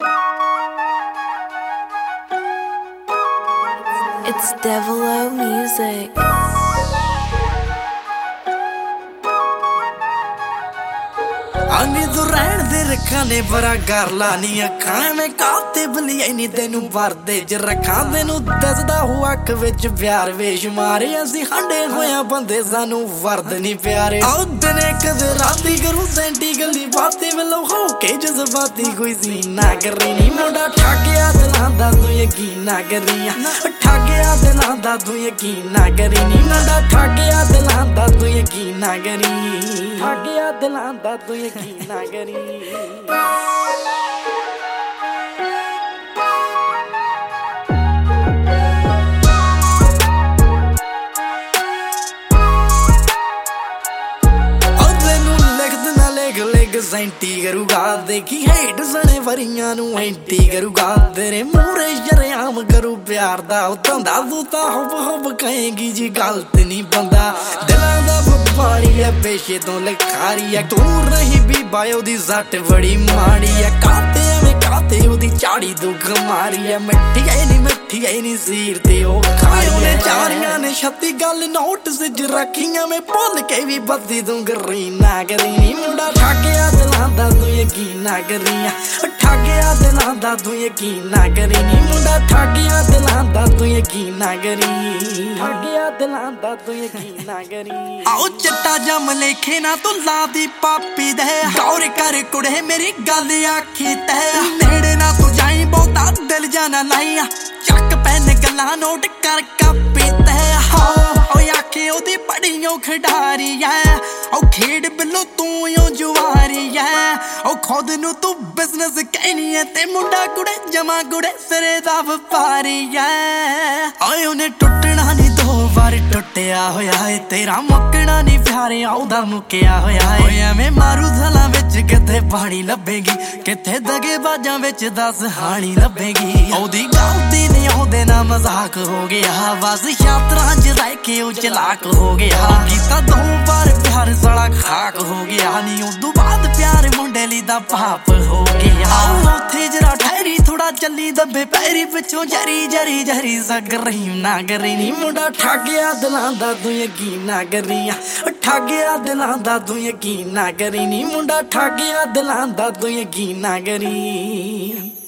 It's Devilo Music. आनी तू रहन दे रखा ने बरा कर लानी अखां में काते बलिया नी तेनू भरदे च रखा तेनू दसदा हुआ अख विच प्यार बेशुमारे असी हंडे होया बंदे सानू वर्द नी प्यारे आओ दिने कदे राती करूं सेंटी गली बातें वेलो हो के जज्बाती कोई सीन ना करी नी मुंडा ठगया दिलां दा तू यकीन ना करियां ठगया दिलां दा तू यकीन ना करी नी मुंडा ठगया दिलां दा तू यकीन ना करी ठगया दिलां दा तू यकीन ना करी सेंटी करूगा देखी हेट सने वरियां नू एंटी करूगा तेरे मूरे शरेआम करू प्यार दा धंधा तू तां हुब हुब कहेगी जी गलत नी बंदा दिलां दा व्यापारी है पेशे तो लिखारी है दूर नहीं भी बायो दी सट बड़ी माड़ी है काते में काते ओदी चाड़ी दुख मारी है मिठी आई नी सीर ते ओ खाई ने चारियां ने 36 गल नोट सिज रखियां में भुल के भी बद्दी तू गरी ना करी मुंडा ठगया दिलां दा तू यकीन ना करियां ठगया दिलां दा तू यकीन ना करी मुंडा ठगया दिलां दा तू यकीन ना करी ठगया दिलां दा तू यकीन ना करी आओ चिट्टा जम लेखे ना तू ला दी पापी दे गौर कर कुड़े मेरी गल आखी ते नेड़े ना तू जाई बहुता दिल जाना लाइया चक पैन गल्ला नोट कर कापी ते ओ आखे ओदी बड़ियों खिडारी है ओ खेड बिलो तू यो जुआरी है ओ खुद नू तू बिजनेस कहनी है ते मुंडा कुड़े जमा कुड़े सिरे दा व्यापारी है ओए उन्हें टुटना नी 2 बार टुटिया होया है तेरा मुकना नी प्यारे आउदा मुकिया होया है ओए एवें मारू थला विच किथे पानी लभेगी किथे दगे बाजां विच 10 हानी लभेगी ओदी गलती नी ओदे ना मजाक हो गया बस यात्रा च रह के ओ चलाक हो गया कीता 2 बार प्यार सड़ा खाक हो गया नी उदों बाद प्यार मुंडे ली दा पाप हो गया उथे जरा ठहरी थोड़ा चली दबे पैरी पिछों जरी जरी जरी सग रही ना करी नी मुंडा ठगया दिलां दा तू यकीन ना करियां ठगया दिलां दा तू यकीन ना करी नी मुंडा ठगया दिलां दा तू यकीन ना करी